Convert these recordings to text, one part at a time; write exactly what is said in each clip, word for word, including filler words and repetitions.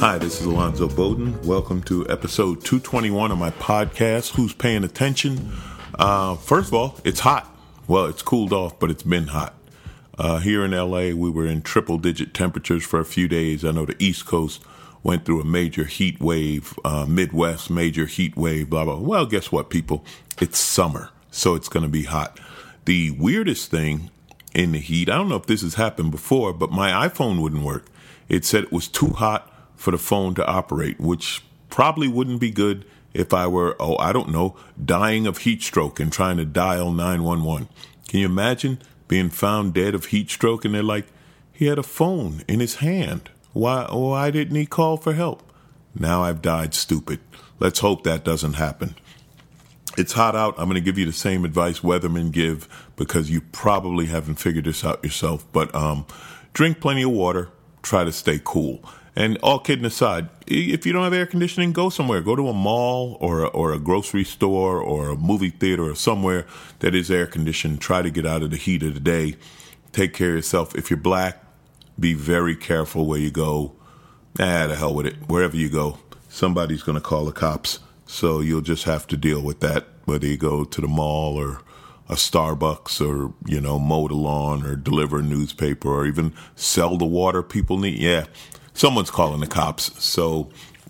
Hi, this is Alonzo Bowden. Welcome to episode two twenty-one of my podcast, Who's Paying Attention? Uh, first of all, it's hot. Well, it's cooled off, but it's been hot. Uh, here in L A, we were in triple-digit temperatures for a few days. I know the East Coast went through a major heat wave, uh, Midwest, major heat wave, blah, blah. Well, guess what, people? It's summer, so it's going to be hot. The weirdest thing in the heat, I don't know if this has happened before, but my iPhone wouldn't work. It said it was too hot for the phone to operate, which probably wouldn't be good if I were, oh, I don't know, dying of heat stroke and trying to dial nine one one. Can you imagine being found dead of heat stroke and they're like, he had a phone in his hand. Why, why didn't he call for help? Now I've died stupid. Let's hope that doesn't happen. It's hot out. I'm going to give you the same advice weathermen give because you probably haven't figured this out yourself. But um, drink plenty of water. Try to stay cool. And all kidding aside, if you don't have air conditioning, go somewhere. Go to a mall or a, or a grocery store or a movie theater or somewhere that is air conditioned. Try to get out of the heat of the day. Take care of yourself. If you're black, be very careful where you go. Ah, the hell with it. Wherever you go, somebody's going to call the cops. So you'll just have to deal with that, whether you go to the mall or a Starbucks or, you know, mow the lawn or deliver a newspaper or even sell the water people need. Yeah. Someone's calling the cops, so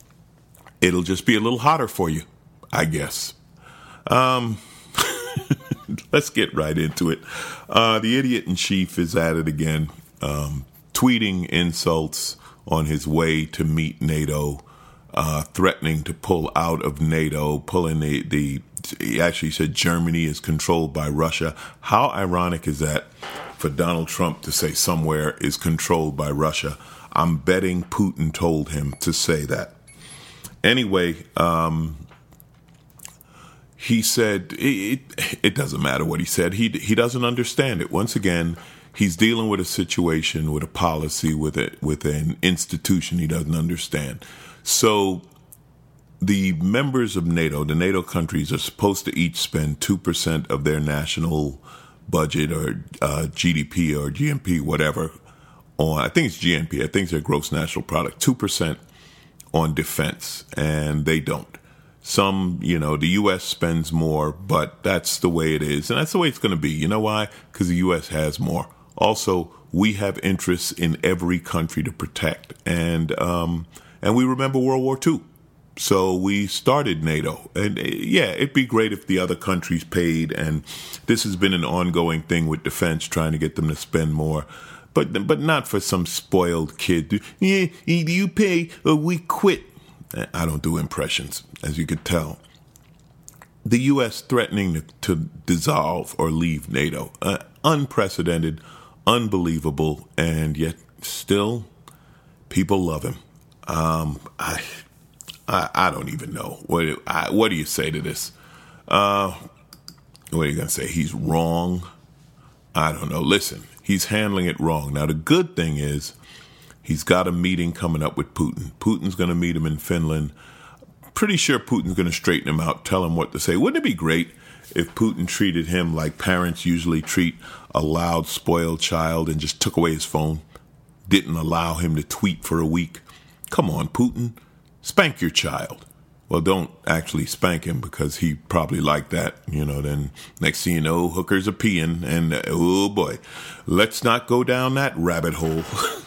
it'll just be a little hotter for you, I guess. Um, let's get right into it. Uh, the idiot in chief is at it again, um, tweeting insults on his way to meet NATO, uh, threatening to pull out of NATO, pulling the, the, he actually said Germany is controlled by Russia. How ironic is that for Donald Trump to say somewhere is controlled by Russia? I'm betting Putin told him to say that. Anyway, um, he said it, it, it doesn't matter what he said. He he doesn't understand it. Once again, he's dealing with a situation, with a policy, with it, with an institution he doesn't understand. So the members of NATO, the NATO countries, are supposed to each spend two percent of their national budget or uh, G D P or G N P, whatever, on, I think it's G N P, I think it's their gross national product, two percent on defense, and they don't. Some, you know, the U S spends more, but that's the way it is, and that's the way it's going to be. You know why? Because the U S has more. Also, we have interests in every country to protect, and um, and we remember World War Two. So we started NATO, and yeah, it'd be great if the other countries paid, and this has been an ongoing thing with defense, trying to get them to spend more. But but not for some spoiled kid. Yeah, you pay or we quit. I don't do impressions, as you could tell. The U S threatening to, to dissolve or leave NATO. Uh, unprecedented, unbelievable, and yet still people love him. Um, I, I I don't even know. What, I, what do you say to this? Uh, what are you going to say? He's wrong? I don't know. Listen. He's handling it wrong. Now, the good thing is he's got a meeting coming up with Putin. Putin's going to meet him in Finland. Pretty sure Putin's going to straighten him out, tell him what to say. Wouldn't it be great if Putin treated him like parents usually treat a loud, spoiled child and just took away his phone, didn't allow him to tweet for a week? Come on, Putin, spank your child. Well, don't actually spank him because he probably liked that, you know, then next thing you know, hookers are peeing and, uh, oh boy, let's not go down that rabbit hole.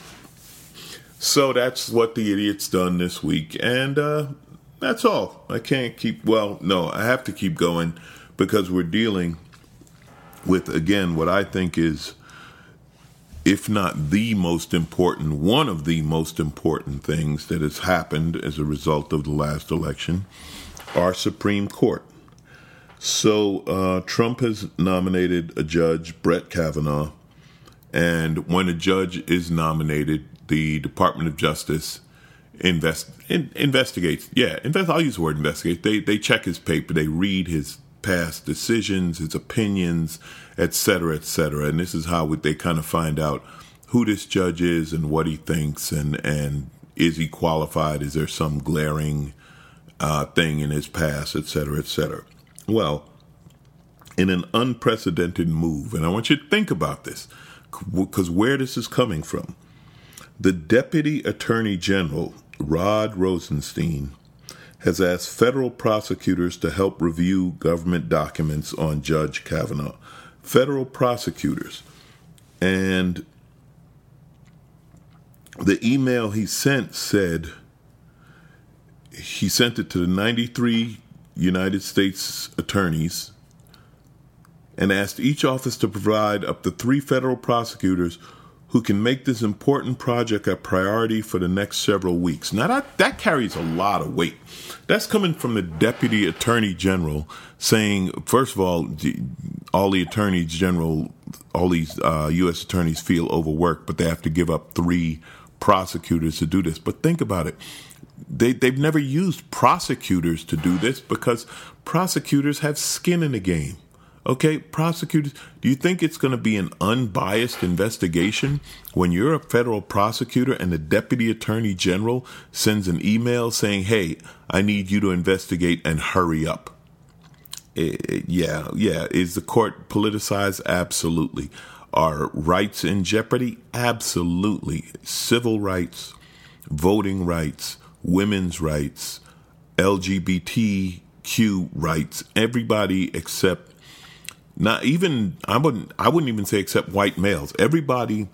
So that's what the idiot's done this week. And uh, that's all. I can't keep, well, no, I have to keep going because we're dealing with, again, what I think is, if not the most important, one of the most important things that has happened as a result of the last election, our Supreme Court. So uh, Trump has nominated a judge, Brett Kavanaugh, and when a judge is nominated, the Department of Justice invest in, investigates. Yeah, invest. I'll use the word investigate. They they check his paper. They read his past decisions, his opinions, et cetera, et cetera. And this is how they kind of find out who this judge is and what he thinks, and, and is he qualified? Is there some glaring uh, thing in his past, et cetera, et cetera. Well, in an unprecedented move, and I want you to think about this, because where this is coming from, the Deputy Attorney General Rod Rosenstein, has asked federal prosecutors to help review government documents on Judge Kavanaugh. Federal prosecutors. And the email he sent said, he sent it to the ninety-three United States attorneys and asked each office to provide up to three federal prosecutors who can make this important project a priority for the next several weeks. Now, that, that carries a lot of weight. That's coming from the Deputy Attorney General saying, first of all, all the attorneys general, all these uh, U S attorneys feel overworked, but they have to give up three prosecutors to do this. But think about it. They, they've never used prosecutors to do this because prosecutors have skin in the game. Okay, prosecutors, do you think it's going to be an unbiased investigation when you're a federal prosecutor and the Deputy Attorney General sends an email saying, hey, I need you to investigate and hurry up? It, yeah, yeah. Is the court politicized? Absolutely. Are rights in jeopardy? Absolutely. Civil rights, voting rights, women's rights, L G B T Q rights, everybody except Not even, I wouldn't, I wouldn't even say except white males. Everybody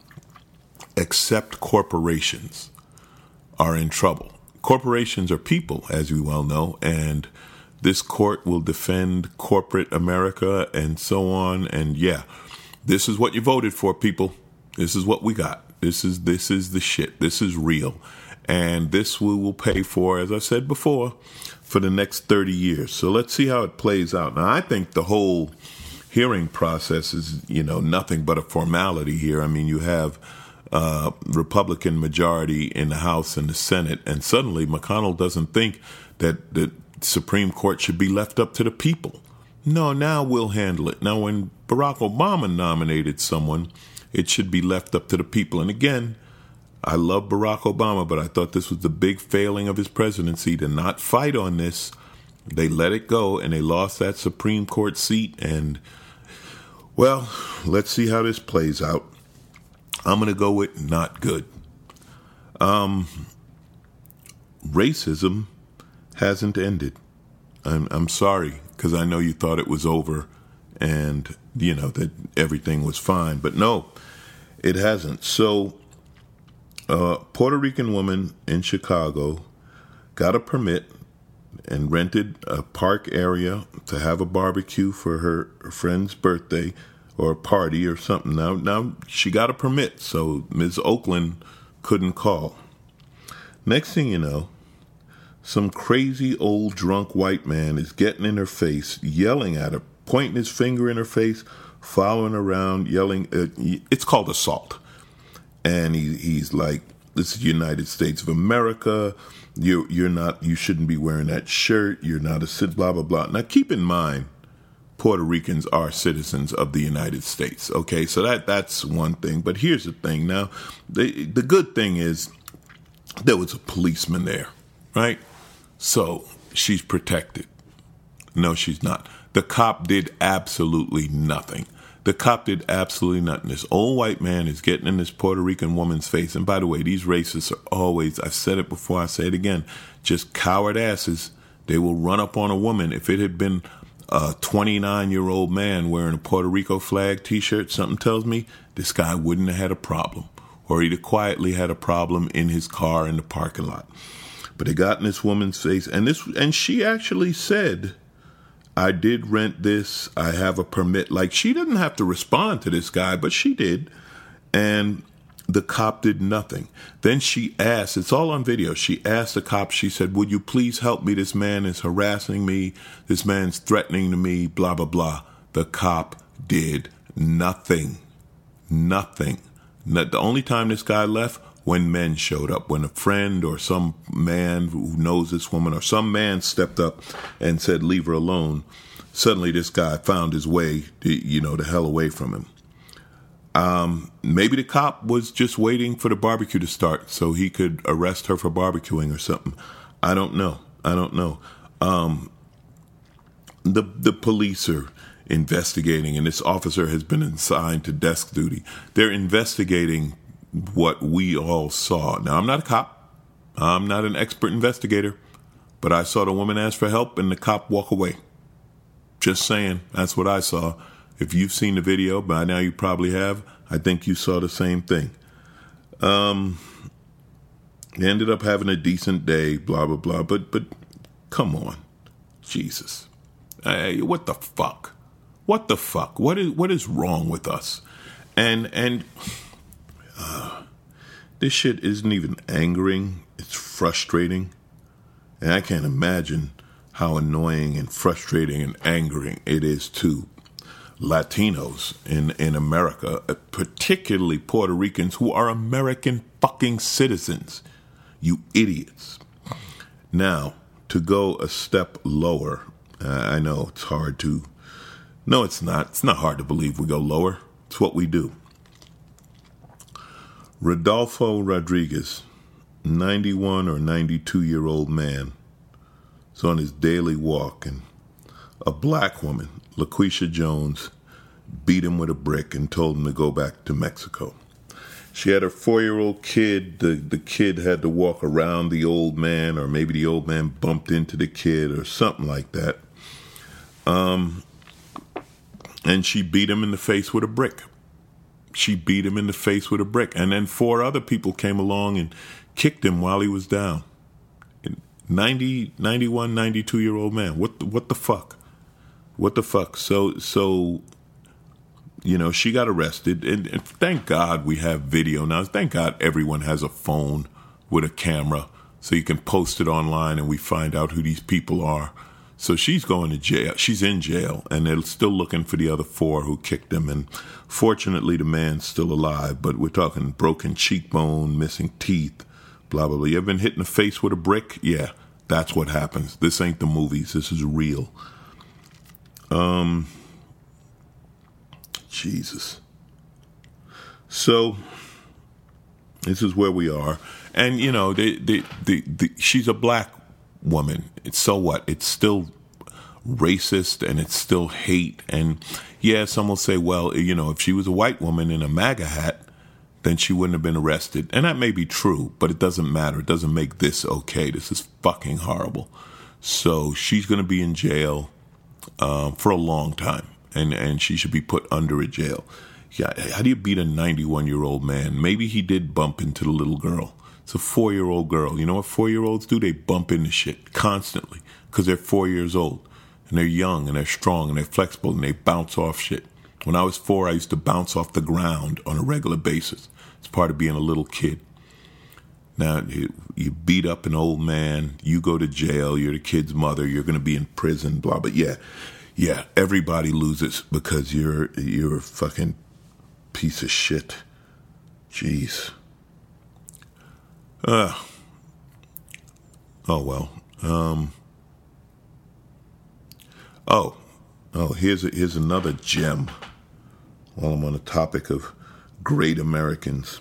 except corporations are in trouble. Corporations are people, as we well know, and this court will defend corporate America and so on. And yeah, this is what you voted for, people. This is what we got. This is, this is the shit. This is real. And this we will pay for, as I said before, for the next thirty years. So let's see how it plays out. Now, I think the whole hearing process is, you know, nothing but a formality here. I mean, you have uh, Republican majority in the House and the Senate, and suddenly McConnell doesn't think that the Supreme Court should be left up to the people. No, now we'll handle it. Now, when Barack Obama nominated someone, it should be left up to the people. And again, I love Barack Obama, but I thought this was the big failing of his presidency to not fight on this. They let it go, and they lost that Supreme Court seat, and well, let's see how this plays out. I'm going to go with not good. Um, racism hasn't ended. I'm, I'm sorry, because I know you thought it was over and, you know, that everything was fine. But no, it hasn't. So a Puerto Rican woman in Chicago got a permit and rented a park area to have a barbecue for her, her friend's birthday or a party or something. Now, now she got a permit, so Miz Oakland couldn't call. Next thing you know, some crazy old drunk white man is getting in her face, yelling at her, pointing his finger in her face, following around, yelling. Uh, it's called assault. And he, he's like, this is the United States of America. You're, you're not, you shouldn't be wearing that shirt. You're not a citizen, blah, blah, blah. Now, keep in mind, Puerto Ricans are citizens of the United States. Okay, so that that's one thing. But here's the thing. Now, the, the good thing is there was a policeman there, right? So she's protected. No, she's not. The cop did absolutely nothing. The cop did absolutely nothing. This old white man is getting in this Puerto Rican woman's face. And by the way, these racists are always, I've said it before, I say it again, just coward asses. They will run up on a woman. If it had been a twenty-nine-year-old man wearing a Puerto Rico flag T-shirt, something tells me this guy wouldn't have had a problem. Or he'd have quietly had a problem in his car in the parking lot. But they got in this woman's face. And this, and she actually said, I did rent this. I have a permit. Like, she didn't have to respond to this guy, but she did. And the cop did nothing. Then she asked, it's all on video. She asked the cop, she said, would you please help me? This man is harassing me. This man's threatening to me, blah, blah, blah. The cop did nothing. Nothing. Not, the only time this guy left, when men showed up, when a friend or some man who knows this woman or some man stepped up and said, leave her alone, suddenly this guy found his way, you know, the hell away from him. Um, maybe the cop was just waiting for the barbecue to start so he could arrest her for barbecuing or something. I don't know. I don't know. Um, the the police are investigating, and this officer has been assigned to desk duty. They're investigating what we all saw. Now, I'm not a cop. I'm not an expert investigator, but I saw the woman ask for help and the cop walk away. Just saying, that's what I saw. If you've seen the video, by now you probably have, I think you saw the same thing. Um, they ended up having a decent day, blah, blah, blah, but, but come on. Jesus. Hey, what the fuck? What the fuck? What is, what is wrong with us? And, and, uh, this shit isn't even angering. It's frustrating. And I can't imagine how annoying and frustrating and angering it is to Latinos in, in America, particularly Puerto Ricans who are American fucking citizens. You idiots. Now, to go a step lower, uh, I know it's hard to, no, it's not. It's not hard to believe we go lower. It's what we do. Rodolfo Rodriguez, ninety-one or ninety-two-year-old man, is on his daily walk, and a black woman, LaQuisha Jones, beat him with a brick and told him to go back to Mexico. She had her four-year-old kid. The, the kid had to walk around the old man, or maybe the old man bumped into the kid or something like that. Um, and she beat him in the face with a brick. She beat him in the face with a brick. And then four other people came along and kicked him while he was down. ninety, ninety-one, ninety-two-year-old man. What the, what the fuck? What the fuck? So, so, you know, she got arrested. And, and thank God we have video now. Thank God everyone has a phone with a camera so you can post it online and we find out who these people are. So she's going to jail. She's in jail, and they're still looking for the other four who kicked him. And fortunately, the man's still alive, but we're talking broken cheekbone, missing teeth, blah, blah, blah. You ever been hit in the face with a brick? Yeah, that's what happens. This ain't the movies. This is real. Um, Jesus. So this is where we are. And, you know, they, they, they, they, she's a black woman. It's so what? It's still racist and it's still hate. And yeah, some will say, well, you know, if she was a white woman in a MAGA hat, then she wouldn't have been arrested. And that may be true, but it doesn't matter. It doesn't make this okay. This is fucking horrible. So she's going to be in jail um, for a long time, and, and she should be put under a jail. Yeah, how do you beat a ninety-one-year-old man? Maybe he did bump into the little girl. It's a four-year-old girl. You know what four-year-olds do? They bump into shit constantly because they're four years old, and they're young, and they're strong, and they're flexible, and they bounce off shit. When I was four, I used to bounce off the ground on a regular basis. It's part of being a little kid. Now, you, you beat up an old man, you go to jail, you're the kid's mother, you're going to be in prison, blah, but yeah, yeah, everybody loses because you're you're a fucking piece of shit. Jeez. Uh, oh, well. Um, oh, oh, here's a, here's another gem while I'm on the topic of great Americans.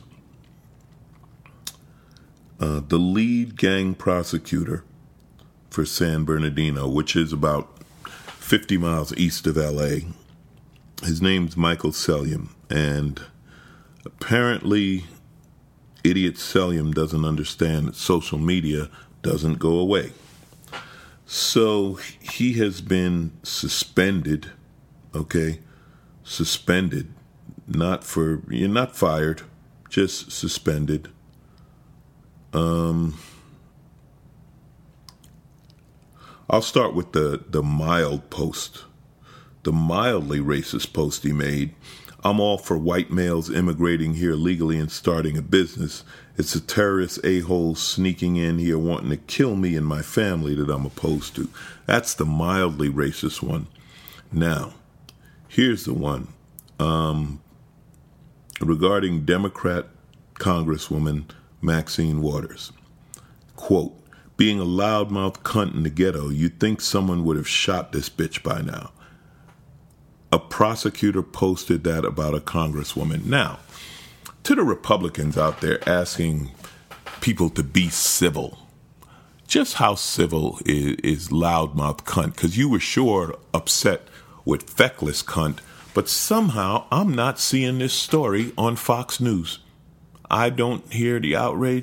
Uh, the lead gang prosecutor for San Bernardino, which is about fifty miles east of L A, his name's Michael Sellium, and apparently Idiot Sellium doesn't understand that social media doesn't go away. So he has been suspended, okay? Suspended, not for, you're not fired, just suspended. Um, I'll start with the, the mild post, the mildly racist post he made. I'm all for white males immigrating here legally and starting a business. It's a terrorist a-hole sneaking in here wanting to kill me and my family that I'm opposed to. That's the mildly racist one. Now, here's the one. Um, regarding Democrat Congresswoman Maxine Waters. Quote, being a loudmouth cunt in the ghetto, you'd think someone would have shot this bitch by now. A prosecutor posted that about a congresswoman. Now, to the Republicans out there asking people to be civil, just how civil is, is loudmouth cunt? Because you were sure upset with feckless cunt, but somehow I'm not seeing this story on Fox News. I don't hear the outrage.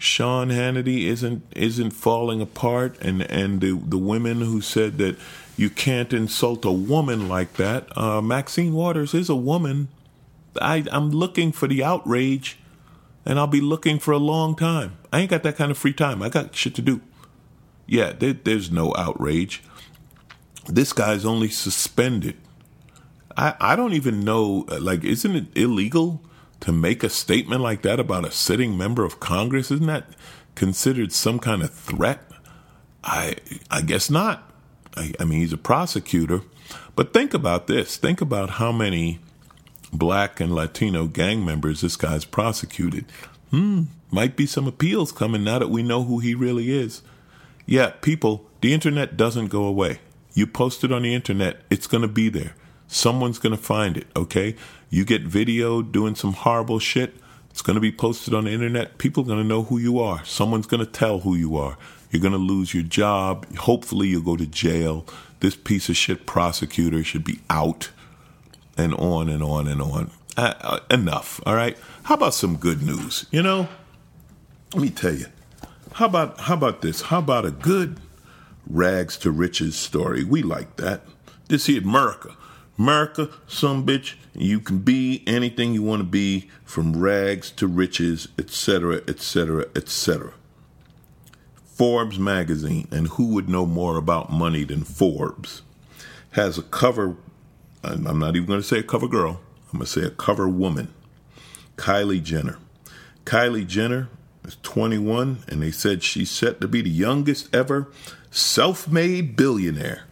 Sean Hannity isn't isn't falling apart, and and the the women who said that you can't insult a woman like that. Uh, Maxine Waters is a woman. I I'm looking for the outrage, and I'll be looking for a long time. I ain't got that kind of free time. I got shit to do. Yeah, there, there's no outrage. This guy's only suspended. I, I don't even know, like, isn't it illegal to make a statement like that about a sitting member of Congress? Isn't that considered some kind of threat? I I guess not. I, I mean, he's a prosecutor. But think about this. Think about how many black and Latino gang members this guy's prosecuted. Hmm, might be some appeals coming now that we know who he really is. Yeah, people, the internet doesn't go away. You post it on the internet, it's going to be there. Someone's going to find it, okay? You get video doing some horrible shit, it's going to be posted on the internet. People are going to know who you are. Someone's going to tell who you are. You're going to lose your job. Hopefully you'll go to jail. This piece of shit prosecutor should be out, and on and on and on. Uh, uh, enough, all right? How about some good news? You know, let me tell you. How about how about this? How about a good rags to riches story? We like that. This here, America. America, some bitch, you can be anything you want to be, from rags to riches, et cetera, et cetera, et cetera. Forbes magazine, and who would know more about money than Forbes, has a cover, I'm not even going to say a cover girl, I'm going to say a cover woman, Kylie Jenner. Kylie Jenner is twenty-one, and they said she's set to be the youngest ever self-made billionaire.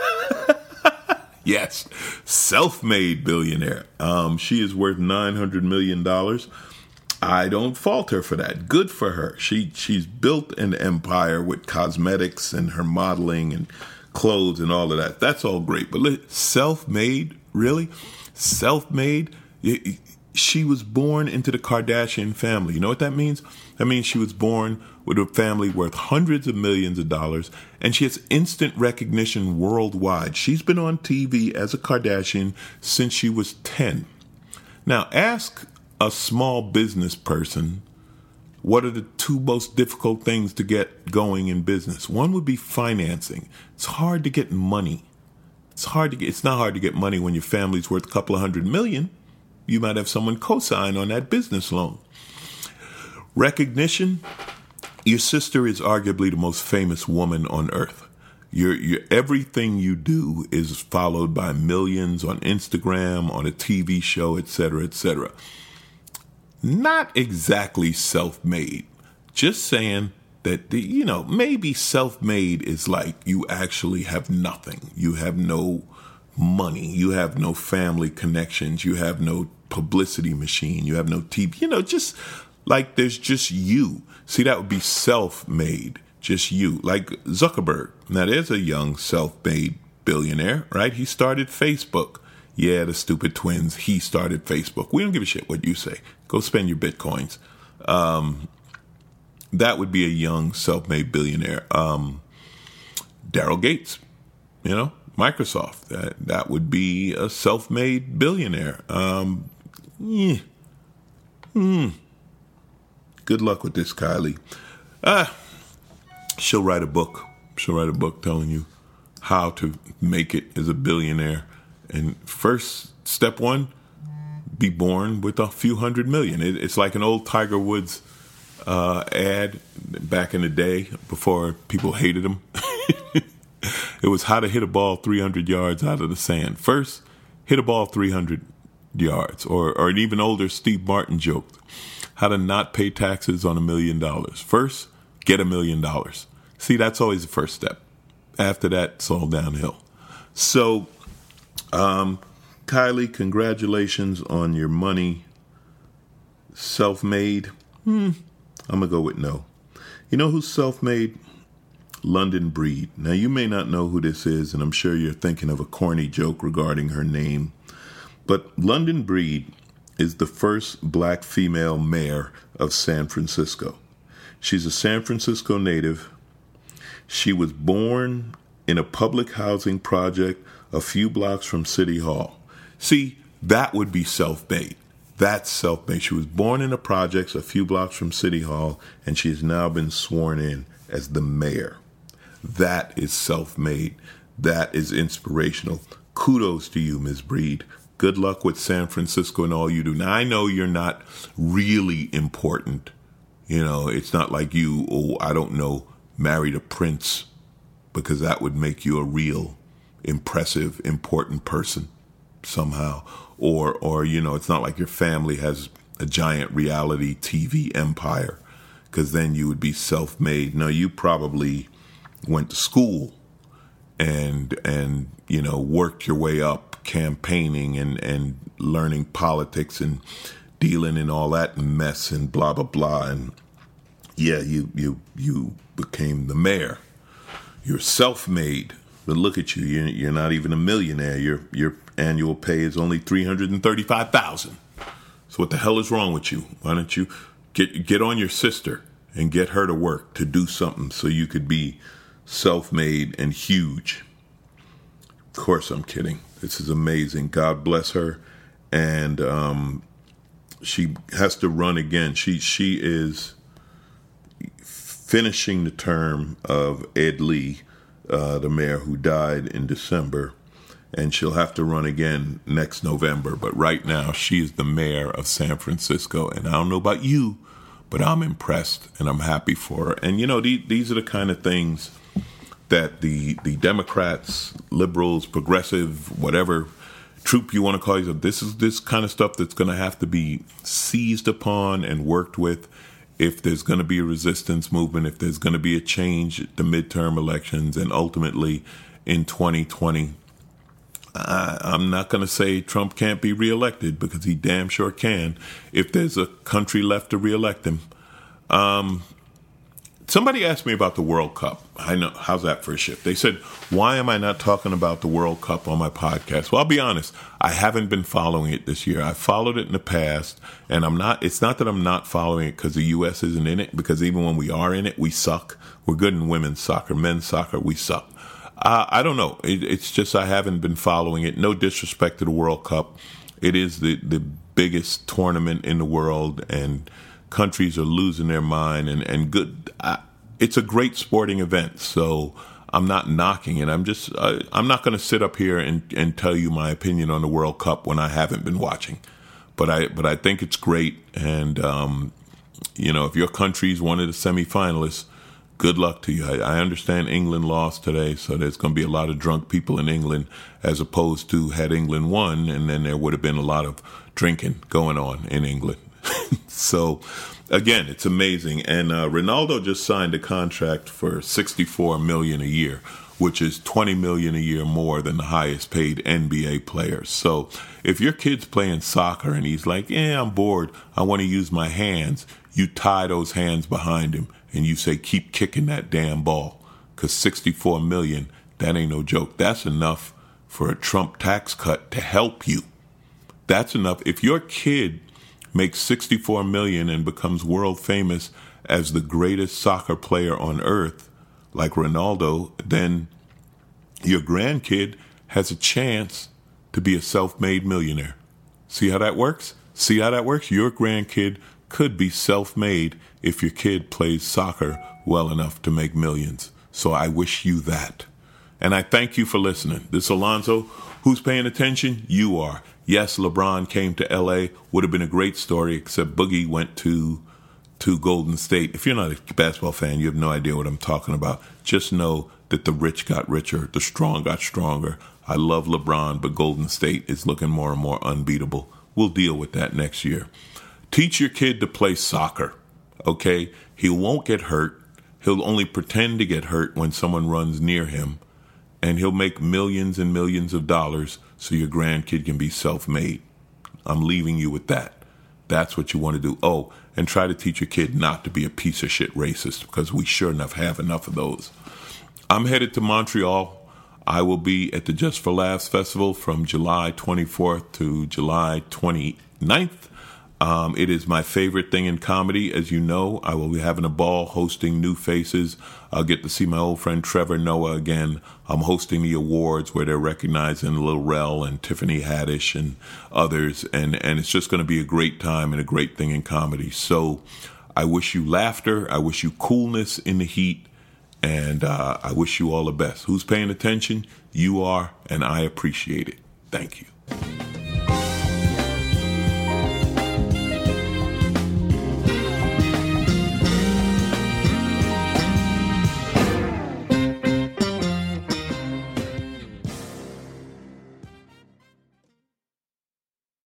Yes, self-made billionaire. Um, she is worth nine hundred million dollars. I don't fault her for that. Good for her. She she's built an empire with cosmetics and her modeling and clothes and all of that. That's all great. But look, self-made, really? Self-made? She was born into the Kardashian family. You know what that means? That means she was born with a family worth hundreds of millions of dollars, and she has instant recognition worldwide. She's been on T V as a Kardashian since she was ten. Now, ask a small business person, what are the two most difficult things to get going in business? One would be financing. It's hard to get money. It's hard to get, it's not hard to get money when your family's worth a couple of hundred million. You might have someone co-sign on that business loan. Recognition. Your sister is arguably the most famous woman on earth. Your, your everything you do is followed by millions on Instagram, on a T V show, et cetera, et cetera. Not exactly self-made. Just saying that, the, you know, maybe self-made is like you actually have nothing. You have no money. You have no family connections. You have no publicity machine. You have no T V. You know, just like there's just you. See, that would be self-made. Just you. Like Zuckerberg. Now, there's a young self-made billionaire, right? He started Facebook. Yeah, the stupid twins. He started Facebook. We don't give a shit what you say. Go spend your bitcoins. Um, that would be a young self-made billionaire. Um, Daryl Gates, you know, Microsoft. That that would be a self-made billionaire. Um, yeah. Hmm. Good luck with this, Kylie. Ah, she'll write a book. She'll write a book telling you how to make it as a billionaire. And first, step one, be born with a few hundred million. It, it's like an old Tiger Woods uh, ad back in the day before people hated him. It was how to hit a ball three hundred yards out of the sand. First, hit a ball three hundred yards. Or, or an even older Steve Martin joked, how to not pay taxes on a million dollars. First, get a million dollars. See, that's always the first step. After that, it's all downhill. So, um, Kylie, congratulations on your money. Self-made? Hmm, I'm going to go with no. You know who's self-made? London Breed. Now, you may not know who this is, and I'm sure you're thinking of a corny joke regarding her name. But London Breed is the first black female mayor of San Francisco. She's a San Francisco native. She was born in a public housing project a few blocks from City Hall. See, that would be self-made. That's self-made. She was born in the projects a few blocks from City Hall, and she has now been sworn in as the mayor. That is self-made. That is inspirational. Kudos to you, Miz Breed. Good luck with San Francisco and all you do. Now, I know you're not really important. You know, it's not like you, oh, I don't know, married a prince, because that would make you a real impressive, important person somehow. Or, or you know, it's not like your family has a giant reality T V empire, because then you would be self-made. No, you probably went to school and, and you know, worked your way up campaigning and, and learning politics and dealing in all that mess and blah, blah, blah. And yeah, you, you, you became the mayor. You're self-made, but look at you. You're, you're not even a millionaire. Your, your annual pay is only three hundred thirty-five thousand dollars. So what the hell is wrong with you? Why don't you get, get on your sister and get her to work to do something so you could be self-made and huge? Of course, I'm kidding. This is amazing. God bless her. And um, she has to run again. She she is finishing the term of Ed Lee, uh, the mayor who died in December. And she'll have to run again next November. But right now, she is the mayor of San Francisco. And I don't know about you, but I'm impressed and I'm happy for her. And, you know, these, these are the kind of things that the the Democrats, liberals, progressive, whatever troop you want to call yourself, this is this kind of stuff that's going to have to be seized upon and worked with if there's going to be a resistance movement, if there's going to be a change at the midterm elections, and ultimately in twenty twenty. I, I'm not going to say Trump can't be reelected, because he damn sure can if there's a country left to reelect him. Um, somebody asked me about the World Cup. I know. How's that for a shift? They said, why am I not talking about the World Cup on my podcast? Well, I'll be honest. I haven't been following it this year. I followed it in the past, and I'm not. It's not that I'm not following it because the U S isn't in it, because even when we are in it, we suck. We're good in women's soccer. Men's soccer, we suck. Uh, I don't know. It, it's just I haven't been following it. No disrespect to the World Cup. It is the, the biggest tournament in the world, and countries are losing their mind. And, and good. I, it's a great sporting event, so I'm not knocking it. I'm just I, I'm not going to sit up here and, and tell you my opinion on the World Cup when I haven't been watching. But I but I think it's great. And um, you know, if your country's one of the semifinalists, good luck to you. I, I understand England lost today, so there's going to be a lot of drunk people in England, as opposed to had England won, and then there would have been a lot of drinking going on in England. So, again, it's amazing. And uh, Ronaldo just signed a contract for sixty-four million dollars a year, which is twenty million dollars a year more than the highest paid N B A players. So if your kid's playing soccer and he's like, yeah, I'm bored, I want to use my hands, you tie those hands behind him and you say, keep kicking that damn ball, because sixty-four million dollars, that ain't no joke. That's enough for a Trump tax cut to help you. That's enough. If your kid makes sixty-four million dollars and becomes world famous as the greatest soccer player on earth, like Ronaldo, then your grandkid has a chance to be a self-made millionaire. See how that works? See how that works? Your grandkid could be self-made if your kid plays soccer well enough to make millions. So I wish you that. And I thank you for listening. This is Alonzo. Who's paying attention? You are. Yes, LeBron came to L A. Would have been a great story, except Boogie went to to Golden State. If you're not a basketball fan, you have no idea what I'm talking about. Just know that the rich got richer, the strong got stronger. I love LeBron, but Golden State is looking more and more unbeatable. We'll deal with that next year. Teach your kid to play soccer, okay? He won't get hurt. He'll only pretend to get hurt when someone runs near him, and he'll make millions and millions of dollars so your grandkid can be self-made. I'm leaving you with that. That's what you want to do. Oh, and try to teach your kid not to be a piece of shit racist, because we sure enough have enough of those. I'm headed to Montreal. I will be at the Just for Laughs Festival from July twenty-fourth to July twenty-ninth. Um, it is my favorite thing in comedy. As you know, I will be having a ball hosting new faces. I'll get to see my old friend Trevor Noah again. I'm hosting the awards where they're recognizing Lil Rel and Tiffany Haddish and others. And, and it's just going to be a great time and a great thing in comedy. So I wish you laughter. I wish you coolness in the heat. And uh, I wish you all the best. Who's paying attention? You are, and I appreciate it. Thank you.